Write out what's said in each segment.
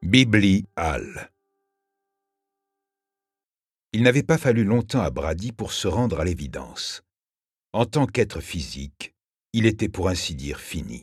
Bibli Hall. Il n'avait pas fallu longtemps à Brady pour se rendre à l'évidence. En tant qu'être physique, il était pour ainsi dire fini.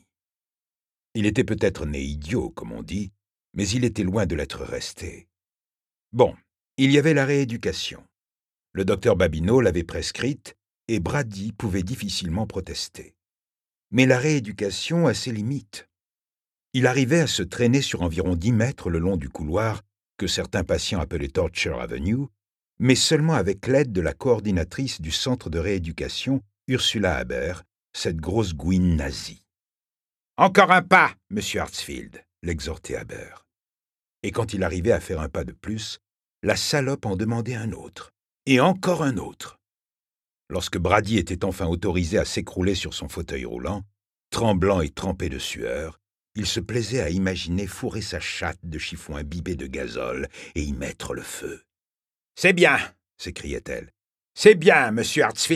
Il était peut-être né idiot, comme on dit, mais il était loin de l'être resté. Bon, il y avait la rééducation. Le docteur Babineau l'avait prescrite et Brady pouvait difficilement protester. Mais la rééducation a ses limites. Il arrivait à se traîner sur environ 10 mètres le long du couloir que certains patients appelaient Torture Avenue, mais seulement avec l'aide de la coordinatrice du centre de rééducation, Ursula Haber, cette grosse gouine nazie. « Encore un pas, monsieur Hartsfield !» l'exhortait Haber. Et quand il arrivait à faire un pas de plus, la salope en demandait un autre, et encore un autre. Lorsque Brady était enfin autorisé à s'écrouler sur son fauteuil roulant, tremblant et trempé de sueur, il se plaisait à imaginer fourrer sa chatte de chiffon imbibé de gazole et y mettre le feu. « C'est bien !» s'écriait-elle. « C'est bien, monsieur Hartsfield !»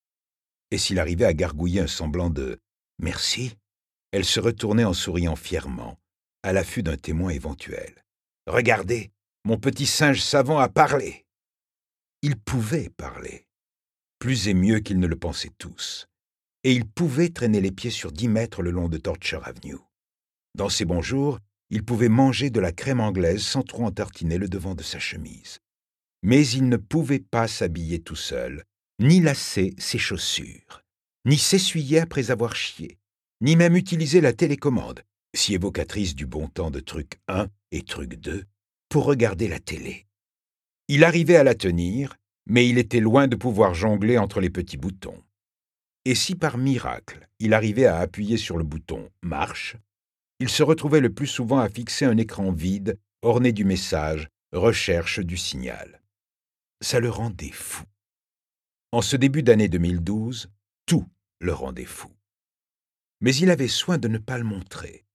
Et s'il arrivait à gargouiller un semblant de « merci », elle se retournait en souriant fièrement, à l'affût d'un témoin éventuel. « Regardez, mon petit singe savant a parlé !» Il pouvait parler, plus et mieux qu'ils ne le pensaient tous, et il pouvait traîner les pieds sur 10 mètres le long de Torture Avenue. Dans ses bons jours, il pouvait manger de la crème anglaise sans trop en tartiner le devant de sa chemise. Mais il ne pouvait pas s'habiller tout seul, ni lasser ses chaussures, ni s'essuyer après avoir chié, ni même utiliser la télécommande, si évocatrice du bon temps de truc 1 et truc 2, pour regarder la télé. Il arrivait à la tenir, mais il était loin de pouvoir jongler entre les petits boutons. Et si par miracle, il arrivait à appuyer sur le bouton « Marche », il se retrouvait le plus souvent à fixer un écran vide, orné du message « Recherche du signal ». Ça le rendait fou. En ce début d'année 2012, tout le rendait fou. Mais il avait soin de ne pas le montrer.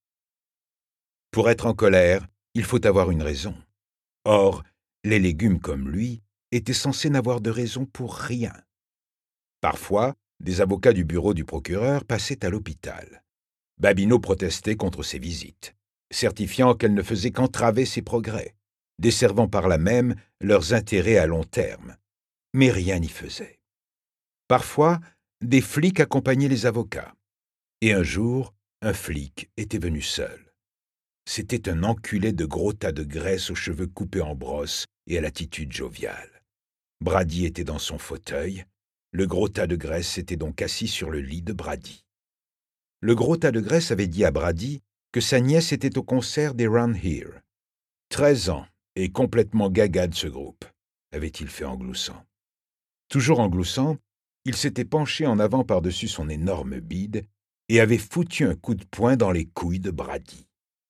Pour être en colère, il faut avoir une raison. Or, les légumes comme lui étaient censés n'avoir de raison pour rien. Parfois, des avocats du bureau du procureur passaient à l'hôpital. Babineau protestait contre ces visites, certifiant qu'elles ne faisaient qu'entraver ses progrès, desservant par là même leurs intérêts à long terme. Mais rien n'y faisait. Parfois, des flics accompagnaient les avocats. Et un jour, un flic était venu seul. C'était un enculé de gros tas de graisse aux cheveux coupés en brosse et à l'attitude joviale. Brady était dans son fauteuil. Le gros tas de graisse était donc assis sur le lit de Brady. Le gros tas de graisse avait dit à Brady que sa nièce était au concert des Round Here. 13 ans et complètement gaga de ce groupe, avait-il fait en gloussant. Toujours en gloussant, il s'était penché en avant par-dessus son énorme bide et avait foutu un coup de poing dans les couilles de Brady.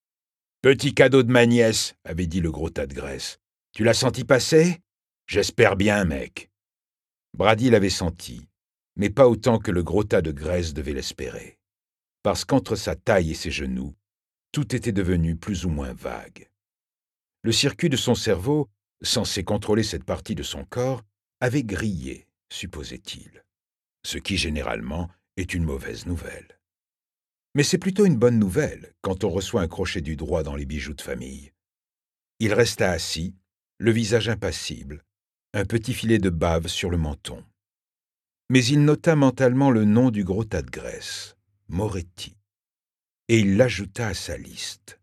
« Petit cadeau de ma nièce, » avait dit le gros tas de graisse. « Tu l'as senti passer ? J'espère bien, mec. » Brady l'avait senti, mais pas autant que le gros tas de graisse devait l'espérer. Parce qu'entre sa taille et ses genoux, tout était devenu plus ou moins vague. Le circuit de son cerveau, censé contrôler cette partie de son corps, avait grillé, supposait-il. Ce qui, généralement, est une mauvaise nouvelle. Mais c'est plutôt une bonne nouvelle quand on reçoit un crochet du droit dans les bijoux de famille. Il resta assis, le visage impassible, un petit filet de bave sur le menton. Mais il nota mentalement le nom du gros tas de graisse, Moretti, et il l'ajouta à sa liste.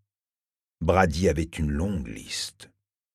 Brady avait une longue liste.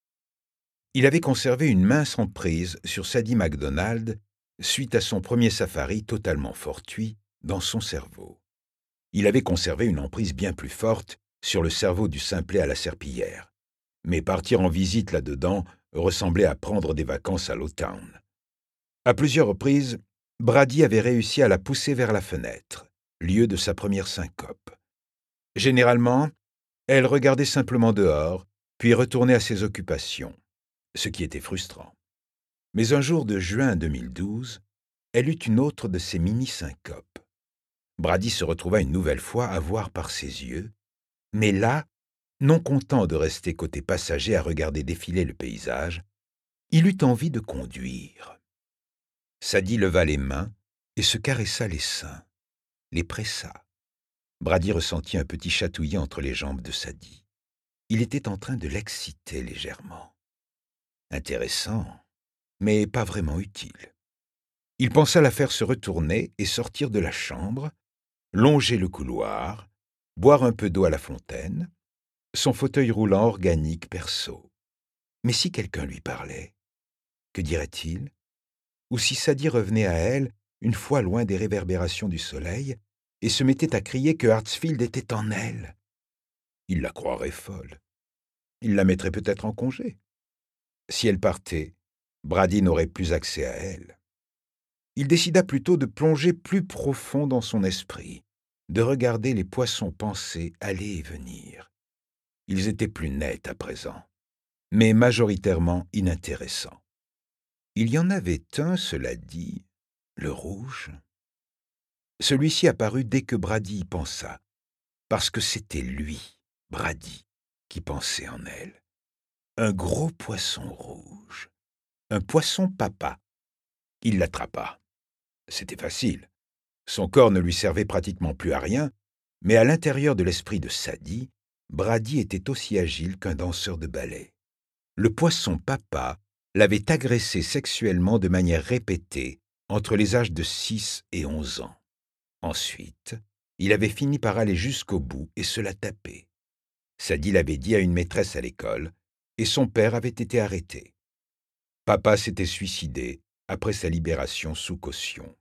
Il avait conservé une mince emprise sur Sadie McDonald suite à son premier safari totalement fortuit dans son cerveau. Il avait conservé une emprise bien plus forte sur le cerveau du simplet à la serpillière. Mais partir en visite là-dedans ressemblait à prendre des vacances à Lowtown. À plusieurs reprises, Brady avait réussi à la pousser vers la fenêtre, lieu de sa première syncope. Généralement, elle regardait simplement dehors, puis retournait à ses occupations, ce qui était frustrant. Mais un jour de juin 2012, elle eut une autre de ces mini-syncopes. Brady se retrouva une nouvelle fois à voir par ses yeux, mais là, non content de rester côté passager à regarder défiler le paysage, il eut envie de conduire. Sadie leva les mains et se caressa les seins, les pressa. Brady ressentit un petit chatouillis entre les jambes de Sadie. il était en train de l'exciter légèrement. Intéressant, mais pas vraiment utile. Il pensa la faire se retourner et sortir de la chambre, longer le couloir, boire un peu d'eau à la fontaine, son fauteuil roulant organique perso. Mais si quelqu'un lui parlait, que dirait-il? Ou si Sadie revenait à elle, une fois loin des réverbérations du soleil, et se mettait à crier que Hartsfield était en elle? Il la croirait folle. Il la mettrait peut-être en congé. Si elle partait, Brady n'aurait plus accès à elle. Il décida plutôt de plonger plus profond dans son esprit, de regarder les poissons pensés aller et venir. Ils étaient plus nets à présent, mais majoritairement inintéressants. Il y en avait un, cela dit, le rouge. Celui-ci apparut dès que Brady y pensa, parce que c'était lui, Brady, qui pensait en elle. Un gros poisson rouge, un poisson papa. Il l'attrapa. C'était facile. Son corps ne lui servait pratiquement plus à rien, mais à l'intérieur de l'esprit de Sadie, Brady était aussi agile qu'un danseur de ballet. Le poisson papa l'avait agressé sexuellement de manière répétée entre les âges de 6 et 11 ans. Ensuite, il avait fini par aller jusqu'au bout et se la taper. Sadie l'avait dit à une maîtresse à l'école, et son père avait été arrêté. Papa s'était suicidé après sa libération sous caution.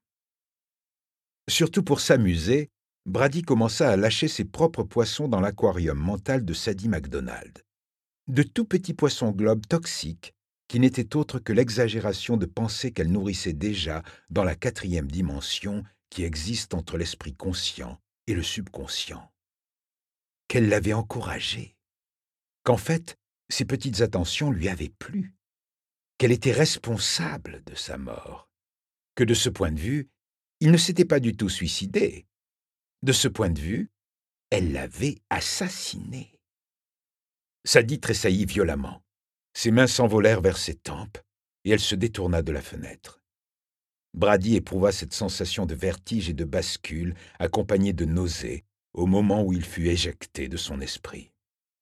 Surtout pour s'amuser, Brady commença à lâcher ses propres poissons dans l'aquarium mental de Sadie McDonald. De tout petits poissons globes toxiques qui n'étaient autres que l'exagération de penser qu'elle nourrissait déjà dans la 4e dimension qui existe entre l'esprit conscient et le subconscient. Qu'elle l'avait encouragé, qu'en fait, ces petites attentions lui avaient plu, qu'elle était responsable de sa mort, que de ce point de vue, il ne s'était pas du tout suicidé. De ce point de vue, elle l'avait assassiné. Sadie tressaillit violemment. Ses mains s'envolèrent vers ses tempes, et elle se détourna de la fenêtre. Brady éprouva cette sensation de vertige et de bascule, accompagnée de nausées, au moment où il fut éjecté de son esprit.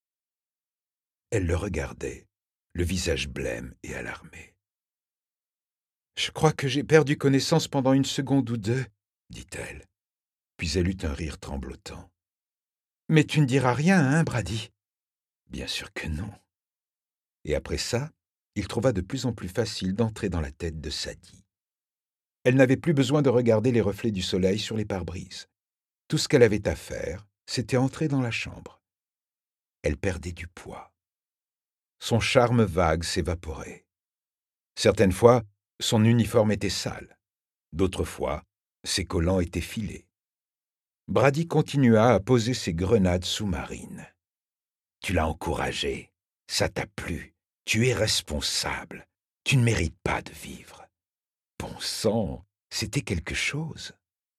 Elle le regardait, le visage blême et alarmé. « Je crois que j'ai perdu connaissance pendant une seconde ou deux, » dit-elle. Puis elle eut un rire tremblotant. « Mais tu ne diras rien, hein, Brady ?»« Bien sûr que non. » Et après ça, il trouva de plus en plus facile d'entrer dans la tête de Sadie. Elle n'avait plus besoin de regarder les reflets du soleil sur les pare-brises. Tout ce qu'elle avait à faire, c'était entrer dans la chambre. Elle perdait du poids. Son charme vague s'évaporait. Certaines fois, son uniforme était sale. D'autres fois, ses collants étaient filés. Brady continua à poser ses grenades sous-marines. « Tu l'as encouragé. Ça t'a plu. Tu es responsable. Tu ne mérites pas de vivre. » Bon sang, c'était quelque chose.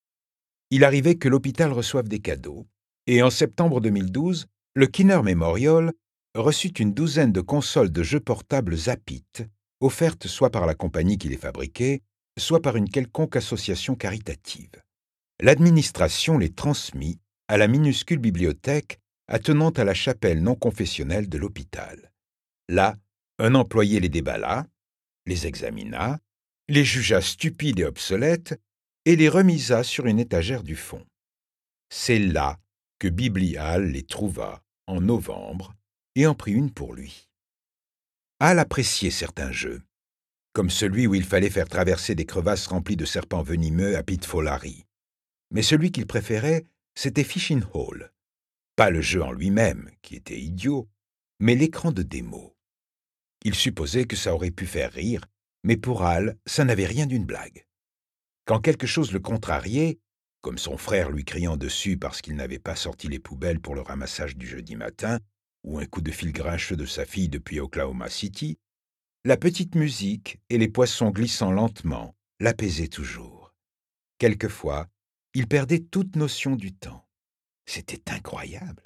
Il arrivait que l'hôpital reçoive des cadeaux, et en septembre 2012, le Kinner Memorial reçut une douzaine de consoles de jeux portables Zapit, offertes soit par la compagnie qui les fabriquait, soit par une quelconque association caritative. L'administration les transmit à la minuscule bibliothèque attenante à la chapelle non confessionnelle de l'hôpital. Là, un employé les déballa, les examina, les jugea stupides et obsolètes et les remisa sur une étagère du fond. C'est là que Bibli Hall les trouva en novembre et en prit une pour lui. Hall appréciait certains jeux, comme celui où il fallait faire traverser des crevasses remplies de serpents venimeux à Pitfall Harry. Mais celui qu'il préférait, c'était Fishing Hole. Pas le jeu en lui-même, qui était idiot, mais l'écran de démo. Il supposait que ça aurait pu faire rire, mais pour Hall, ça n'avait rien d'une blague. Quand quelque chose le contrariait, comme son frère lui criant dessus parce qu'il n'avait pas sorti les poubelles pour le ramassage du jeudi matin, ou un coup de fil grincheux de sa fille depuis Oklahoma City, la petite musique et les poissons glissant lentement l'apaisaient toujours. Quelquefois, il perdait toute notion du temps. C'était incroyable.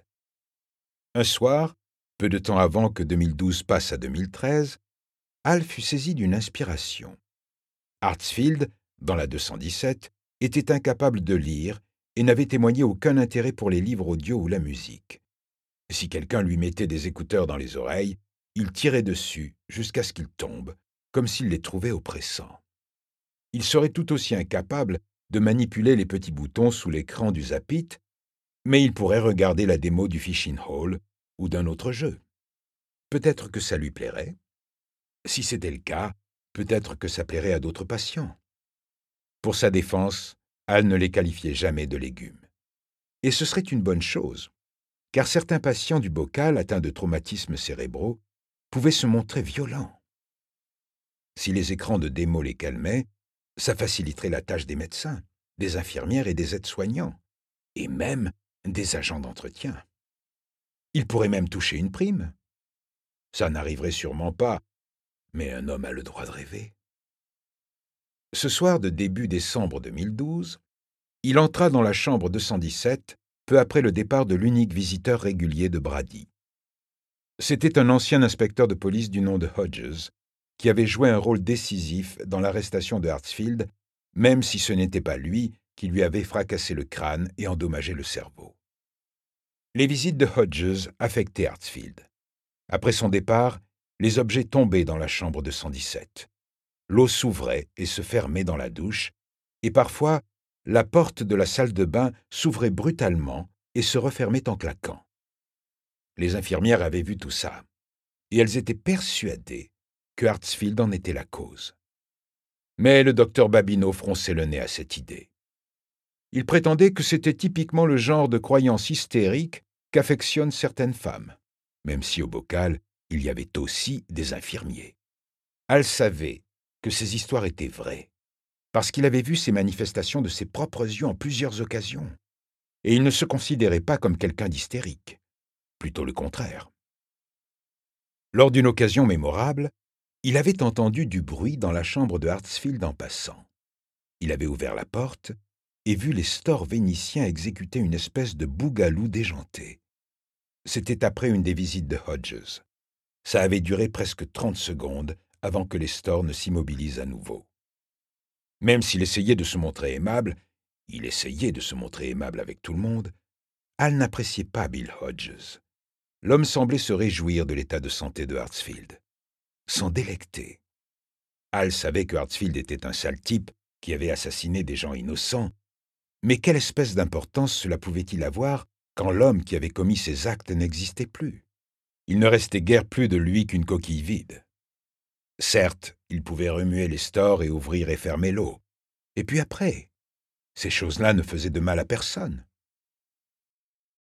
Un soir, peu de temps avant que 2012 passe à 2013, Hall fut saisi d'une inspiration. Hartsfield, dans la 217, était incapable de lire et n'avait témoigné aucun intérêt pour les livres audio ou la musique. Si quelqu'un lui mettait des écouteurs dans les oreilles, il tirait dessus jusqu'à ce qu'ils tombent, comme s'il les trouvait oppressants. Il serait tout aussi incapable de manipuler les petits boutons sous l'écran du Zap-It, mais il pourrait regarder la démo du Fishing Hole ou d'un autre jeu. Peut-être que ça lui plairait. Si c'était le cas, peut-être que ça plairait à d'autres patients. Pour sa défense, Hal ne les qualifiait jamais de légumes. Et ce serait une bonne chose, car certains patients du bocal atteints de traumatismes cérébraux pouvaient se montrer violents. Si les écrans de démo les calmaient, ça faciliterait la tâche des médecins, des infirmières et des aides-soignants, et même des agents d'entretien. Ils pourraient même toucher une prime. Ça n'arriverait sûrement pas, mais un homme a le droit de rêver. Ce soir de début décembre 2012, il entra dans la chambre 217 peu après le départ de l'unique visiteur régulier de Brady. C'était un ancien inspecteur de police du nom de Hodges, qui avait joué un rôle décisif dans l'arrestation de Hartsfield, même si ce n'était pas lui qui lui avait fracassé le crâne et endommagé le cerveau. Les visites de Hodges affectaient Hartsfield. Après son départ, les objets tombaient dans la chambre 217. L'eau s'ouvrait et se fermait dans la douche, et parfois, la porte de la salle de bain s'ouvrait brutalement et se refermait en claquant. Les infirmières avaient vu tout ça, et elles étaient persuadées que Hartsfield en était la cause. Mais le docteur Babineau fronçait le nez à cette idée. Il prétendait que c'était typiquement le genre de croyance hystérique qu'affectionnent certaines femmes, même si au bocal, il y avait aussi des infirmiers. Hal savait que ces histoires étaient vraies, parce qu'il avait vu ces manifestations de ses propres yeux en plusieurs occasions, et il ne se considérait pas comme quelqu'un d'hystérique, plutôt le contraire. Lors d'une occasion mémorable, il avait entendu du bruit dans la chambre de Hartsfield en passant. Il avait ouvert la porte et vu les stores vénitiens exécuter une espèce de bougalou déjanté. C'était après une des visites de Hodges. Ça avait duré presque 30 secondes avant que les stores ne s'immobilisent à nouveau. Même s'il essayait de se montrer aimable, il essayait de se montrer aimable avec tout le monde, Hal n'appréciait pas Bill Hodges. L'homme semblait se réjouir de l'état de santé de Hartsfield, s'en délecter. Hal savait que Hartsfield était un sale type qui avait assassiné des gens innocents, mais quelle espèce d'importance cela pouvait-il avoir quand l'homme qui avait commis ces actes n'existait plus? Il ne restait guère plus de lui qu'une coquille vide. Certes, il pouvait remuer les stores et ouvrir et fermer l'eau. Et puis après, ces choses-là ne faisaient de mal à personne.